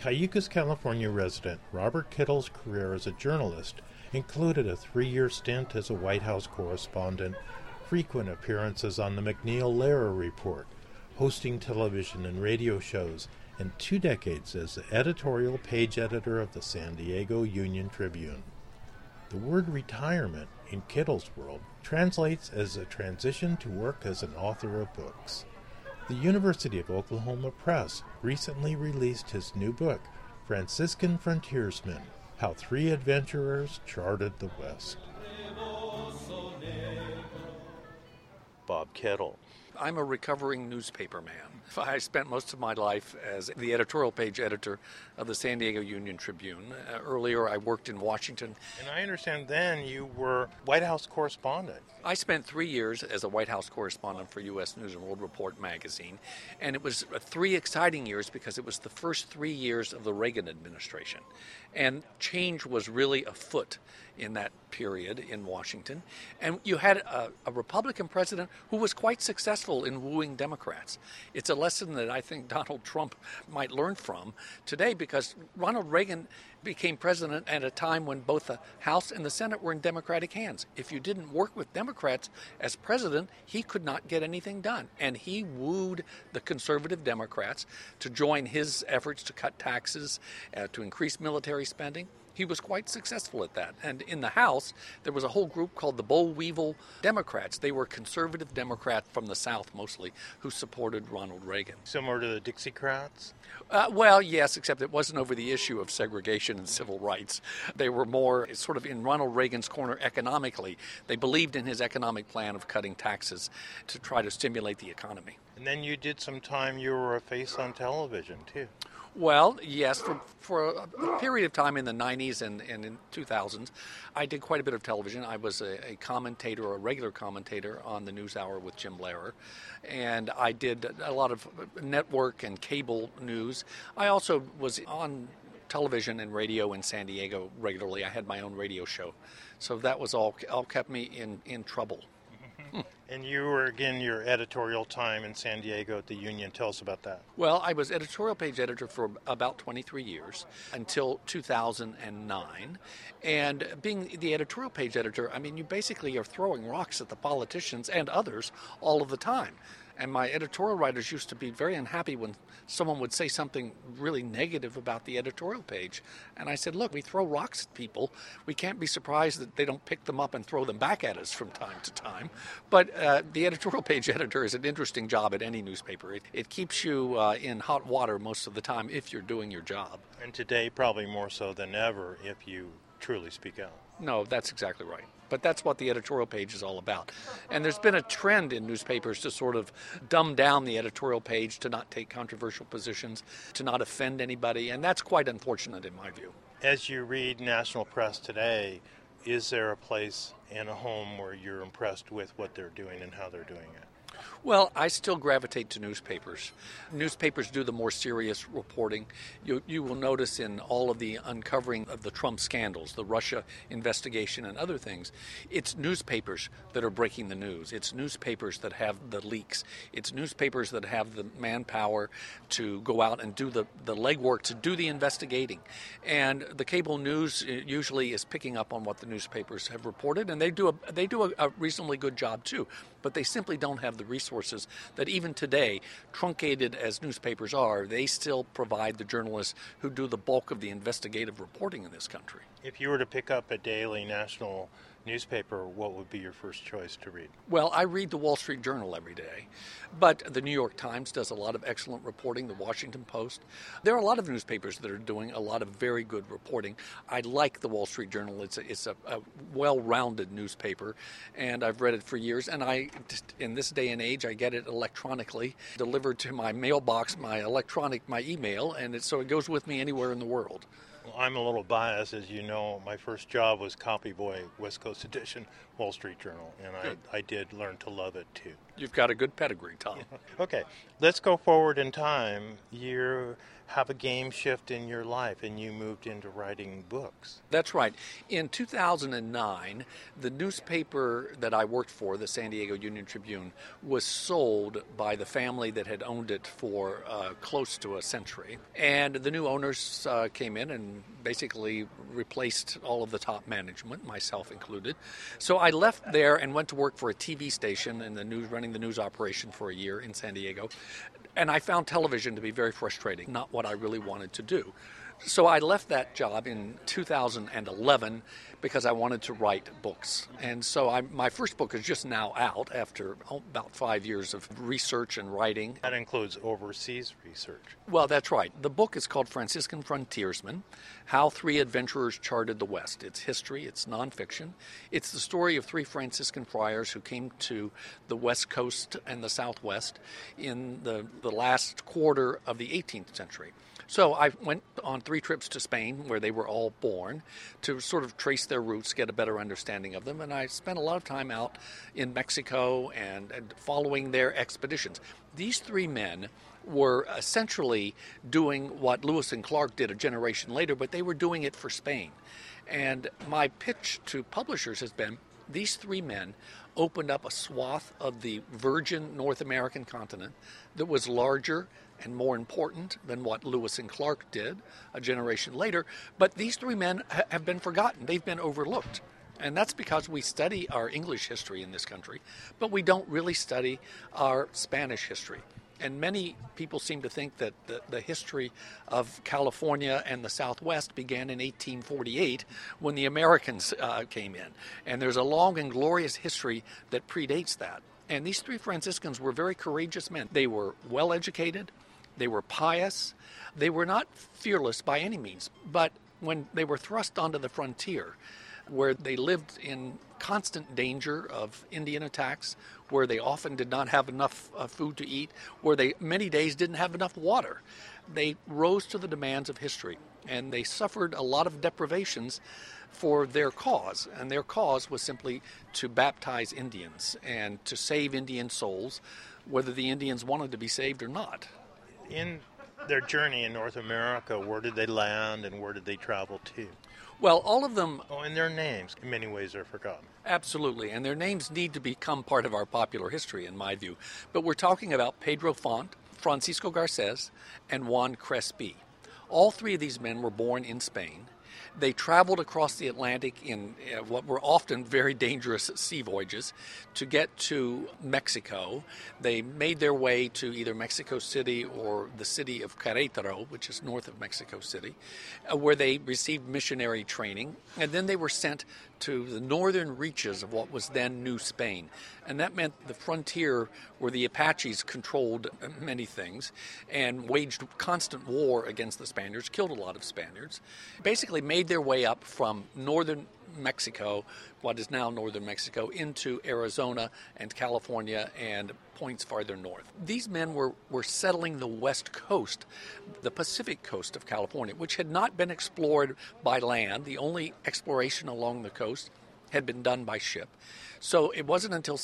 Cayucos, California resident Robert Kittle's career as a journalist included a 3-year stint as a White House correspondent, frequent appearances on the MacNeil-Lehrer Report, hosting television and radio shows, and 2 decades as the editorial page editor of the San Diego Union-Tribune. The word retirement in Kittle's world translates as a transition to work as an author of books. The University of Oklahoma Press recently released his new book, Franciscan Frontiersmen: How 3 Adventurers Charted the West. Bob Kittle. I'm a recovering newspaper man. I spent most of my life as the editorial page editor of the San Diego Union-Tribune. Earlier, I worked in Washington. And I understand then you were White House correspondent. I spent 3 years as a White House correspondent for U.S. News and World Report magazine, and it was 3 exciting years because it was the first 3 years of the Reagan administration. And change was really afoot in that period in Washington. And you had a Republican president who was quite successful in wooing Democrats. It's a lesson that I think Donald Trump might learn from today, because Ronald Reagan became president at a time when both the House and the Senate were in Democratic hands. If you didn't work with Democrats as president, he could not get anything done. And he wooed the conservative Democrats to join his efforts to cut taxes, to increase military spending. He was quite successful at that. And in the House, there was a whole group called the Boll Weevil Democrats. They were conservative Democrats from the South mostly who supported Ronald Reagan. Similar to the Dixiecrats? Well, yes, except it wasn't over the issue of segregation and civil rights. They were more sort of in Ronald Reagan's corner economically. They believed in his economic plan of cutting taxes to try to stimulate the economy. And then you did some time, you were a face on television, too. Well, yes, for a period of time in the 90s and in 2000s, I did quite a bit of television. I was a commentator, a regular commentator on the NewsHour with Jim Lehrer, and I did a lot of network and cable news. I also was on television and radio in San Diego regularly. I had my own radio show, so that was all kept me in trouble. And you were, again, your editorial time in San Diego at the Union. Tell us about that. Well, I was editorial page editor for about 23 years until 2009. And being the editorial page editor, I mean, you basically are throwing rocks at the politicians and others all of the time. And my editorial writers used to be very unhappy when someone would say something really negative about the editorial page. And I said, look, we throw rocks at people. We can't be surprised that they don't pick them up and throw them back at us from time to time. But the editorial page editor is an interesting job at any newspaper. It keeps you in hot water most of the time if you're doing your job. And today, probably more so than ever, if you truly speak out. No, that's exactly right. But that's what the editorial page is all about. And there's been a trend in newspapers to sort of dumb down the editorial page, to not take controversial positions, to not offend anybody, and that's quite unfortunate in my view. As you read national press today, is there a place and a home where you're impressed with what they're doing and how they're doing it? Well, I still gravitate to newspapers. Newspapers do the more serious reporting. You will notice in all of the uncovering of the Trump scandals, the Russia investigation and other things, it's newspapers that are breaking the news. It's newspapers that have the leaks. It's newspapers that have the manpower to go out and do the legwork, to do the investigating. And the cable news usually is picking up on what the newspapers have reported, and they do a reasonably good job too. But they simply don't have the resources that even today, truncated as newspapers are, they still provide the journalists who do the bulk of the investigative reporting in this country. If you were to pick up a daily national newspaper, what would be your first choice to read? Well, I read the Wall Street Journal every day, but the New York Times does a lot of excellent reporting, the Washington Post. There are a lot of newspapers that are doing a lot of very good reporting. I like the Wall Street Journal. It's a well-rounded newspaper, and I've read it for years, and in this day and age, I get it electronically delivered to my mailbox, my email, and so it goes with me anywhere in the world. Well, I'm a little biased. As you know, my first job was copy boy, West Coast Edition, Wall Street Journal, and I did learn to love it too. You've got a good pedigree, Tom. Okay, let's go forward in time. You have a game shift in your life and you moved into writing books. That's right. In 2009, the newspaper that I worked for, the San Diego Union Tribune, was sold by the family that had owned it for close to a century. And the new owners came in and basically replaced all of the top management, myself included. So I left there and went to work for a TV station in the news, running the news operation for a year in San Diego. And I found television to be very frustrating, not what I really wanted to do. So I left that job in 2011 because I wanted to write books. And so my first book is just now out after about 5 years of research and writing. That includes overseas research. Well, that's right. The book is called Franciscan Frontiersmen, How Three Adventurers Charted the West. It's history, it's nonfiction. It's the story of three Franciscan friars who came to the West Coast and the Southwest in the last quarter of the 18th century. So I went on 3 trips to Spain, where they were all born, to sort of trace their roots, get a better understanding of them. And I spent a lot of time out in Mexico and following their expeditions. These 3 men were essentially doing what Lewis and Clark did a generation later, but they were doing it for Spain. And my pitch to publishers has been, these 3 men opened up a swath of the virgin North American continent that was larger and more important than what Lewis and Clark did a generation later. But these 3 men have been forgotten. They've been overlooked. And that's because we study our English history in this country, but we don't really study our Spanish history. And many people seem to think that the history of California and the Southwest began in 1848 when the Americans came in. And there's a long and glorious history that predates that. And these 3 Franciscans were very courageous men. They were well educated. They were pious. They were not fearless by any means. But when they were thrust onto the frontier, where they lived in constant danger of Indian attacks, where they often did not have enough food to eat, where they many days didn't have enough water, they rose to the demands of history. And they suffered a lot of deprivations for their cause. And their cause was simply to baptize Indians and to save Indian souls, whether the Indians wanted to be saved or not. In their journey in North America, where did they land and where did they travel to? Well, all of them... Oh, and their names, in many ways, are forgotten. Absolutely, and their names need to become part of our popular history, in my view. But we're talking about Pedro Font, Francisco Garces, and Juan Crespi. All 3 of these men were born in Spain. They traveled across the Atlantic in what were often very dangerous sea voyages to get to Mexico. They made their way to either Mexico City or the city of Querétaro, which is north of Mexico City, where they received missionary training. And then they were sent to the northern reaches of what was then New Spain. And that meant the frontier where the Apaches controlled many things and waged constant war against the Spaniards, killed a lot of Spaniards, basically made their way up from northern Mexico, what is now northern Mexico, into Arizona and California and points farther north. These men were settling the west coast, the Pacific coast of California, which had not been explored by land. The only exploration along the coast had been done by ship. So it wasn't until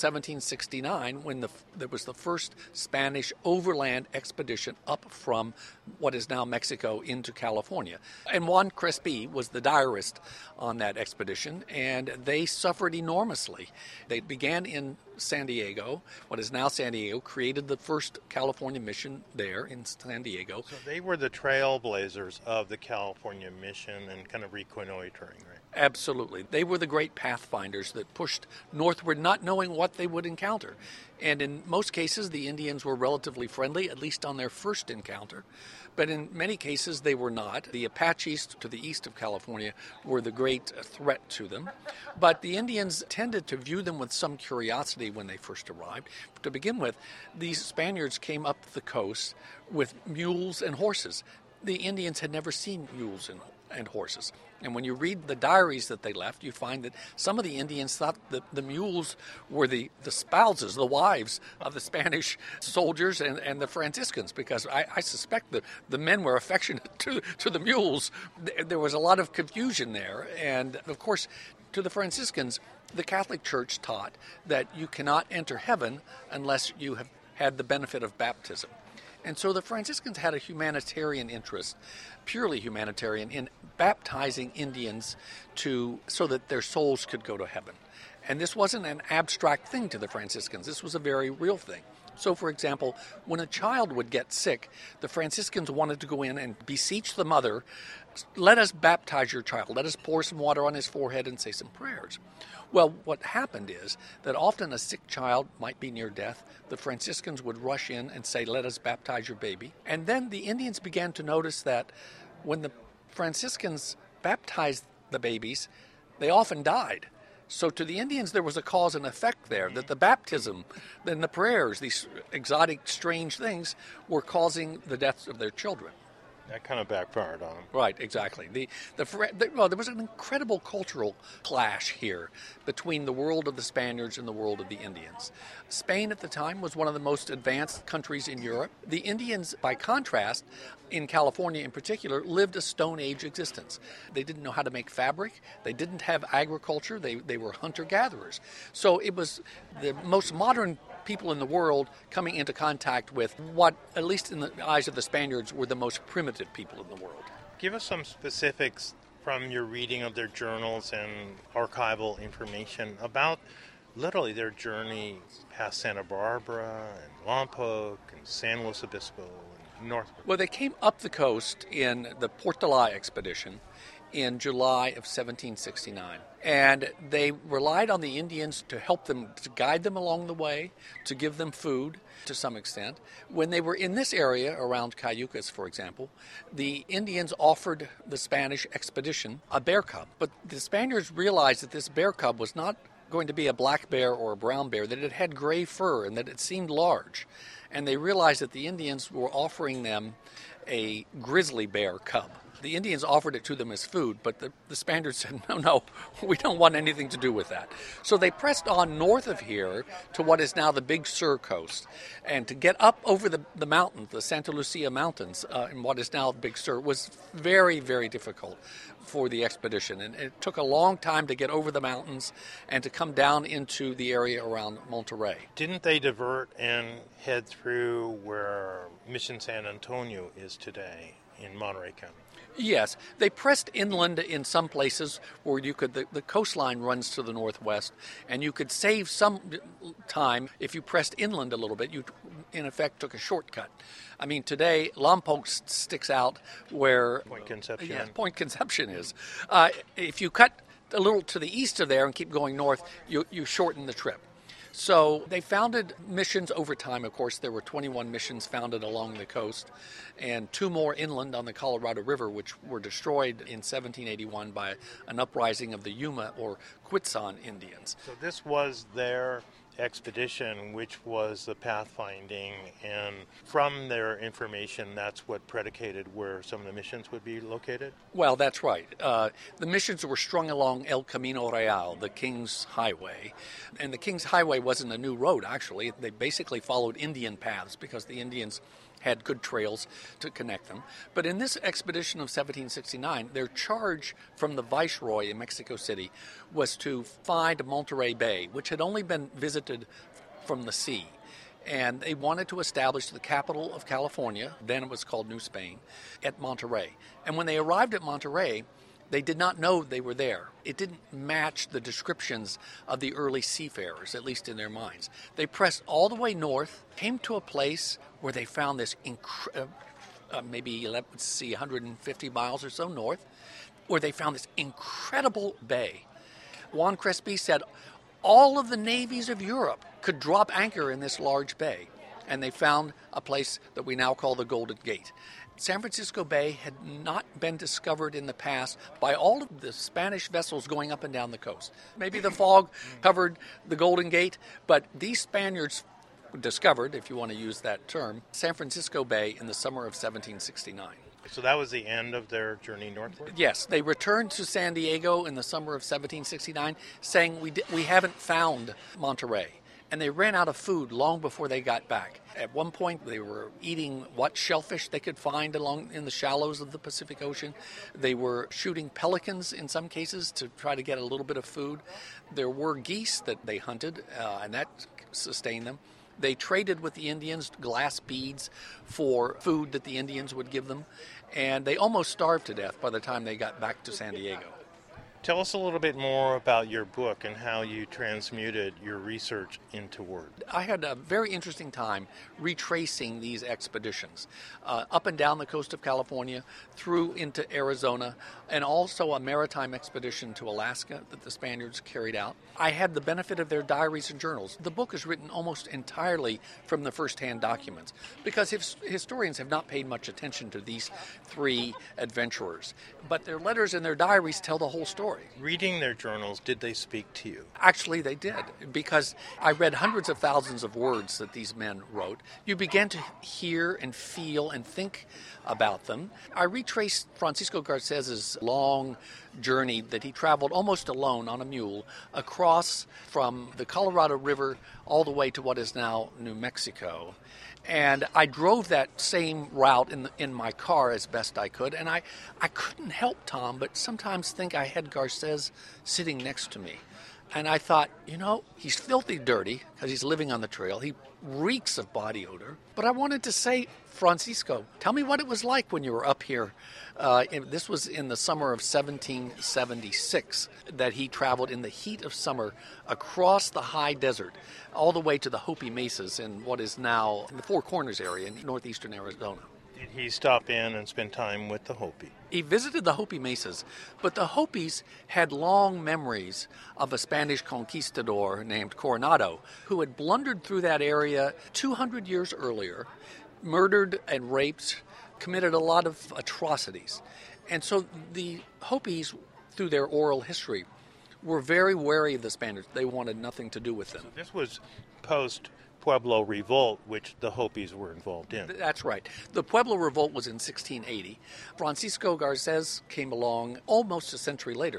1769 when there was the first Spanish overland expedition up from what is now Mexico into California. And Juan Crespi was the diarist on that expedition, and they suffered enormously. They began in San Diego, what is now San Diego, created the first California mission there in San Diego. So they were the trailblazers of the California mission and kind of reconnoitering, right? Absolutely. They were the great pathfinders that pushed northward, not knowing what they would encounter. And in most cases, the Indians were relatively friendly, at least on their first encounter. But in many cases, they were not. The Apaches to the east of California were the great threat to them. But the Indians tended to view them with some curiosity when they first arrived. To begin with, these Spaniards came up the coast with mules and horses. The Indians had never seen mules and horses. And when you read the diaries that they left, you find that some of the Indians thought that the mules were the spouses, the wives of the Spanish soldiers and the Franciscans, because I suspect that the men were affectionate to the mules. There was a lot of confusion there. And, of course, to the Franciscans, the Catholic Church taught that you cannot enter heaven unless you have had the benefit of baptism. And so the Franciscans had a humanitarian interest, purely humanitarian, in baptizing Indians so that their souls could go to heaven. And this wasn't an abstract thing to the Franciscans. This was a very real thing. So, for example, when a child would get sick, the Franciscans wanted to go in and beseech the mother, let us baptize your child. Let us pour some water on his forehead and say some prayers. Well, what happened is that often a sick child might be near death. The Franciscans would rush in and say, let us baptize your baby. And then the Indians began to notice that when the Franciscans baptized the babies, they often died. So to the Indians, there was a cause and effect there, that the baptism, then the prayers, these exotic, strange things, were causing the deaths of their children. That kind of backfired on them. Right, exactly. Well, there was an incredible cultural clash here between the world of the Spaniards and the world of the Indians. Spain at the time was one of the most advanced countries in Europe. The Indians, by contrast, in California in particular, lived a Stone Age existence. They didn't know how to make fabric. They didn't have agriculture. They were hunter-gatherers. So it was the most modern people in the world coming into contact with what, at least in the eyes of the Spaniards, were the most primitive people in the world. Give us some specifics from your reading of their journals and archival information about literally their journey past Santa Barbara and Lompoc and San Luis Obispo and north. Well, they came up the coast in the Portola expedition in July of 1769. And they relied on the Indians to help them, to guide them along the way, to give them food to some extent. When they were in this area around Cayucas, for example, the Indians offered the Spanish expedition a bear cub. But the Spaniards realized that this bear cub was not going to be a black bear or a brown bear, that it had gray fur and that it seemed large. And they realized that the Indians were offering them a grizzly bear cub. The Indians offered it to them as food, but the Spaniards said, no, we don't want anything to do with that. So they pressed on north of here to what is now the Big Sur coast. And to get up over the mountains, the Santa Lucia Mountains, in what is now Big Sur, was very, very difficult for the expedition. And it took a long time to get over the mountains and to come down into the area around Monterey. Didn't they divert and head through where Mission San Antonio is today in Monterey County? Yes, they pressed inland in some places where you could. The coastline runs to the northwest, and you could save some time if you pressed inland a little bit. You, in effect, took a shortcut. I mean, today Lompoc sticks out where Point Conception. Yes, Point Conception is. If you cut a little to the east of there and keep going north, you shorten the trip. So they founded missions over time. Of course, there were 21 missions founded along the coast and 2 more inland on the Colorado River, which were destroyed in 1781 by an uprising of the Yuma or Quitsan Indians. So this was their expedition, which was the pathfinding, and from their information, that's what predicated where some of the missions would be located? Well, that's right. The missions were strung along El Camino Real, the King's Highway. And the King's Highway wasn't a new road, actually. They basically followed Indian paths because the Indians had good trails to connect them. But in this expedition of 1769, their charge from the Viceroy in Mexico City was to find Monterey Bay, which had only been visited from the sea. And they wanted to establish the capital of California, then it was called New Spain, at Monterey. And when they arrived at Monterey, they did not know they were there. It didn't match the descriptions of the early seafarers, at least in their minds. They pressed all the way north, came to a place where they found this maybe 150 miles or so north, where they found this incredible bay. Juan Crespi said all of the navies of Europe could drop anchor in this large bay. And they found a place that we now call the Golden Gate. San Francisco Bay had not been discovered in the past by all of the Spanish vessels going up and down the coast. Maybe the fog covered the Golden Gate, but these Spaniards discovered, if you want to use that term, San Francisco Bay in the summer of 1769. So that was the end of their journey northward? Yes, they returned to San Diego in the summer of 1769, saying we haven't found Monterey. And they ran out of food long before they got back. At one point, they were eating what shellfish they could find along in the shallows of the Pacific Ocean. They were shooting pelicans in some cases to try to get a little bit of food. There were geese that they hunted, and that sustained them. They traded with the Indians glass beads for food that the Indians would give them, and they almost starved to death by the time they got back to San Diego. Tell us a little bit more about your book and how you transmuted your research into word. I had a very interesting time retracing these expeditions up and down the coast of California, through into Arizona, and also a maritime expedition to Alaska that the Spaniards carried out. I had the benefit of their diaries and journals. The book is written almost entirely from the first-hand documents because historians have not paid much attention to these three adventurers. But their letters and their diaries tell the whole story. Reading their journals, did they speak to you? Actually, they did, because I read hundreds of thousands of words that these men wrote. You began to hear and feel and think about them. I retraced Francisco Garces's long journey that he traveled almost alone on a mule across from the Colorado River all the way to what is now New Mexico. And I drove that same route in my car as best I could. And I couldn't help, Tom, but sometimes think I had Garces sitting next to me. And I thought, he's filthy dirty because he's living on the trail. He reeks of body odor. But I wanted to say, Francisco, tell me what it was like when you were up here. This was in the summer of 1776 that he traveled in the heat of summer across the high desert all the way to the Hopi Mesas in what is now the Four Corners area in northeastern Arizona. Did he stop in and spend time with the Hopi? He visited the Hopi Mesas, but the Hopis had long memories of a Spanish conquistador named Coronado who had blundered through that area 200 years earlier, murdered and raped, committed a lot of atrocities. And so the Hopis, through their oral history, were very wary of the Spaniards. They wanted nothing to do with them. So this was post-Pueblo Revolt, which the Hopis were involved in. That's right. The Pueblo Revolt was in 1680. Francisco Garces came along almost a century later,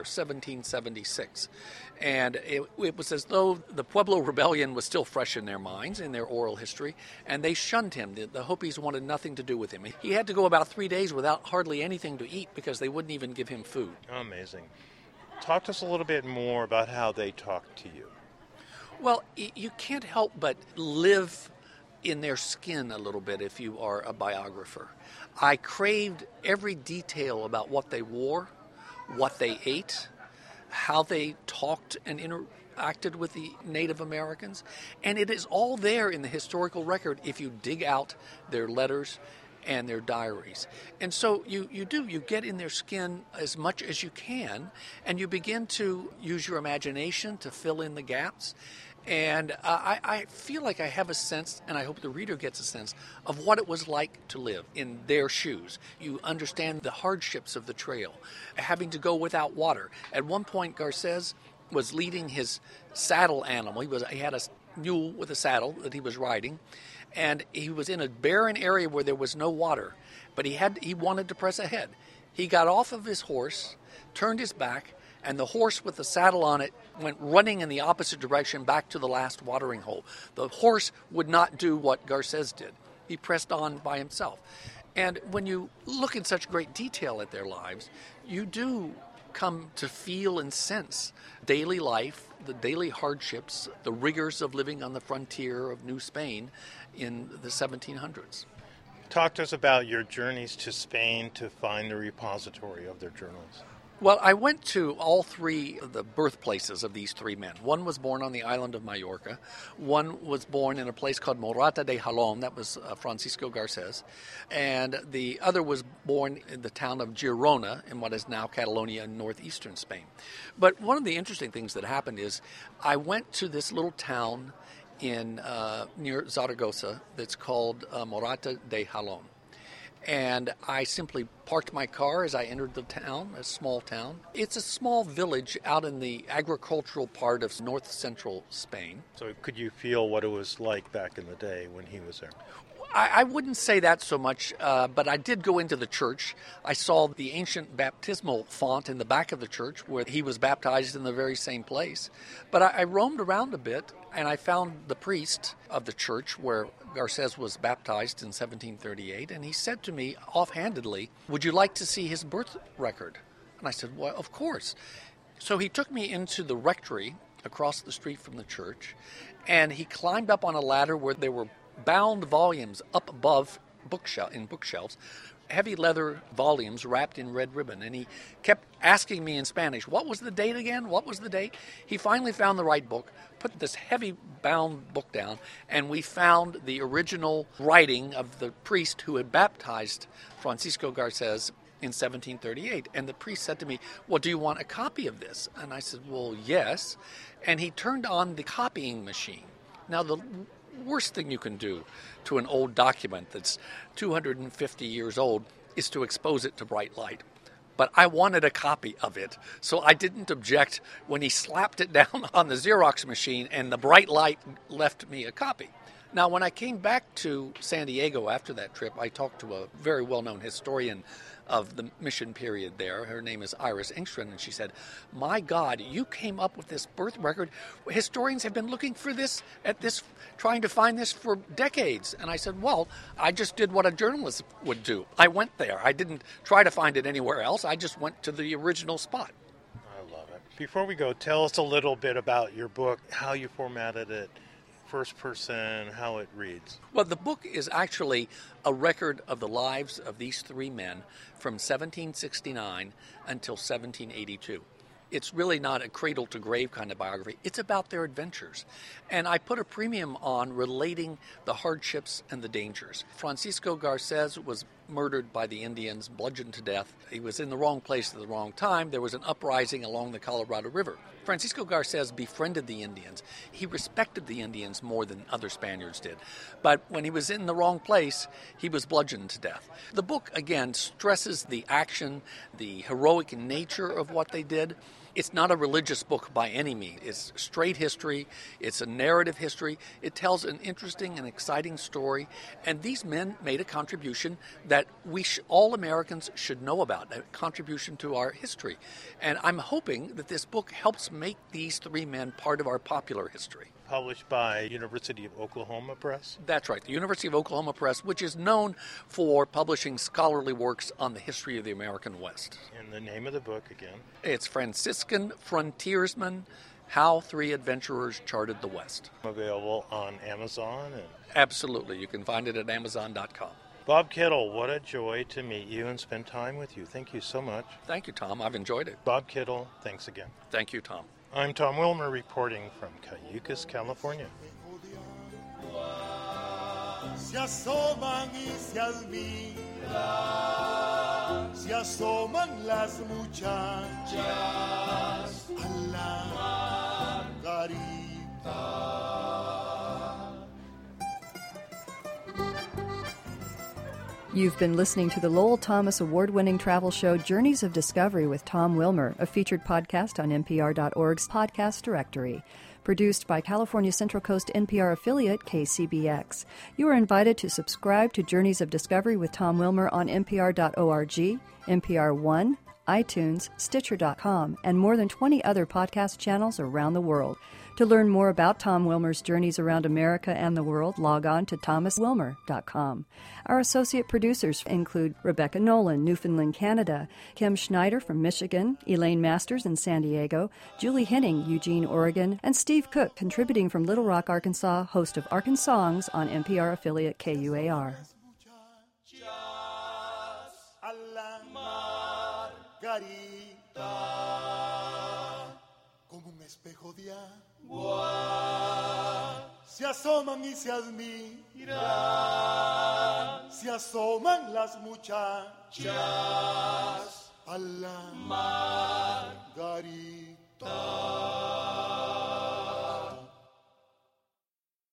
1776. And it was as though the Pueblo Rebellion was still fresh in their minds, in their oral history, and they shunned him. The Hopis wanted nothing to do with him. He had to go about 3 days without hardly anything to eat because they wouldn't even give him food. Amazing. Talk to us a little bit more about how they talked to you. Well, you can't help but live in their skin a little bit if you are a biographer. I craved every detail about what they wore, what they ate, how they talked and interacted with the Native Americans. And it is all there in the historical record if you dig out their letters and their diaries. And so you get in their skin as much as you can, and you begin to use your imagination to fill in the gaps. And I feel like I have a sense, and I hope the reader gets a sense, of what it was like to live in their shoes. You understand the hardships of the trail, having to go without water. At one point, Garces was leading his saddle animal. He had a mule with a saddle that he was riding, and he was in a barren area where there was no water, but he wanted to press ahead. He got off of his horse, turned his back, and the horse with the saddle on it went running in the opposite direction back to the last watering hole. The horse would not do what Garces did. He pressed on by himself. And when you look in such great detail at their lives, you do come to feel and sense daily life, the daily hardships, the rigors of living on the frontier of New Spain in the 1700s. Talk to us about your journeys to Spain to find the repository of their journals. Well, I went to all three of the birthplaces of these three men. One was born on the island of Majorca. One was born in a place called Morata de Jalón. That was Francisco Garces. And the other was born in the town of Girona in what is now Catalonia in northeastern Spain. But one of the interesting things that happened is I went to this little town in near Zaragoza that's called Morata de Jalón. And I simply parked my car as I entered the town, a small town. It's a small village out in the agricultural part of north-central Spain. So could you feel what it was like back in the day when he was there? I wouldn't say that so much, but I did go into the church. I saw the ancient baptismal font in the back of the church where he was baptized in the very same place. But I roamed around a bit, and I found the priest of the church where Garces was baptized in 1738, and he said to me offhandedly, "Would you like to see his birth record?" And I said, "Well, of course." So he took me into the rectory across the street from the church, and he climbed up on a ladder where there were bound volumes up above bookshelves, heavy leather volumes wrapped in red ribbon. And he kept asking me in Spanish, what was the date again? What was the date? He finally found the right book, put this heavy bound book down, and we found the original writing of the priest who had baptized Francisco Garces in 1738. And the priest said to me, "Well, do you want a copy of this?" And I said, "Well, yes." And he turned on the copying machine. Now, the worst thing you can do to an old document that's 250 years old is to expose it to bright light. But I wanted a copy of it, so I didn't object when he slapped it down on the Xerox machine and the bright light left me a copy. Now, when I came back to San Diego after that trip, I talked to a very well-known historian of the mission period there. Her name is Iris Engstrand, and she said, "My God, you came up with this birth record. Historians have been looking for this, trying to find this for decades." And I said, "Well, I just did what a journalist would do. I went there. I didn't try to find it anywhere else. I just went to the original spot." I love it. Before we go, tell us a little bit about your book, how you formatted it, first person, how it reads. Well, the book is actually a record of the lives of these three men from 1769 until 1782. It's really not a cradle-to-grave kind of biography. It's about their adventures. And I put a premium on relating the hardships and the dangers. Francisco Garces was murdered by the Indians, bludgeoned to death. He was in the wrong place at the wrong time. There was an uprising along the Colorado River. Francisco Garces befriended the Indians. He respected the Indians more than other Spaniards did. But when he was in the wrong place, he was bludgeoned to death. The book, again, stresses the action, the heroic nature of what they did. It's not a religious book by any means. It's straight history. It's a narrative history. It tells an interesting and exciting story. And these men made a contribution that all Americans should know about, a contribution to our history. And I'm hoping that this book helps make these three men part of our popular history. Published by University of Oklahoma Press? That's right, the University of Oklahoma Press, which is known for publishing scholarly works on the history of the American West. And the name of the book again? It's Franciscan Frontiersmen, How Three Adventurers Charted the West. Available on Amazon? Absolutely, you can find it at Amazon.com. Bob Kittle, what a joy to meet you and spend time with you. Thank you so much. Thank you, Tom. I've enjoyed it. Bob Kittle, thanks again. Thank you, Tom. I'm Tom Wilmer reporting from Cayucos, California. Se asoman y se admiran, se asoman las muchachas a la garita. You've been listening to the Lowell Thomas award-winning travel show Journeys of Discovery with Tom Wilmer, a featured podcast on NPR.org's podcast directory. Produced by California Central Coast NPR affiliate KCBX. You are invited to subscribe to Journeys of Discovery with Tom Wilmer on NPR.org, NPR One, iTunes, Stitcher.com, and more than 20 other podcast channels around the world. To learn more about Tom Wilmer's journeys around America and the world, log on to thomaswilmer.com. Our associate producers include Rebecca Nolan, Newfoundland, Canada, Kim Schneider from Michigan, Elaine Masters in San Diego, Julie Henning, Eugene, Oregon, and Steve Cook, contributing from Little Rock, Arkansas, host of Arkansongs on NPR affiliate KUAR. Como un espejo de agua, se asoman y se admiran, se asoman las muchachas a la margarita.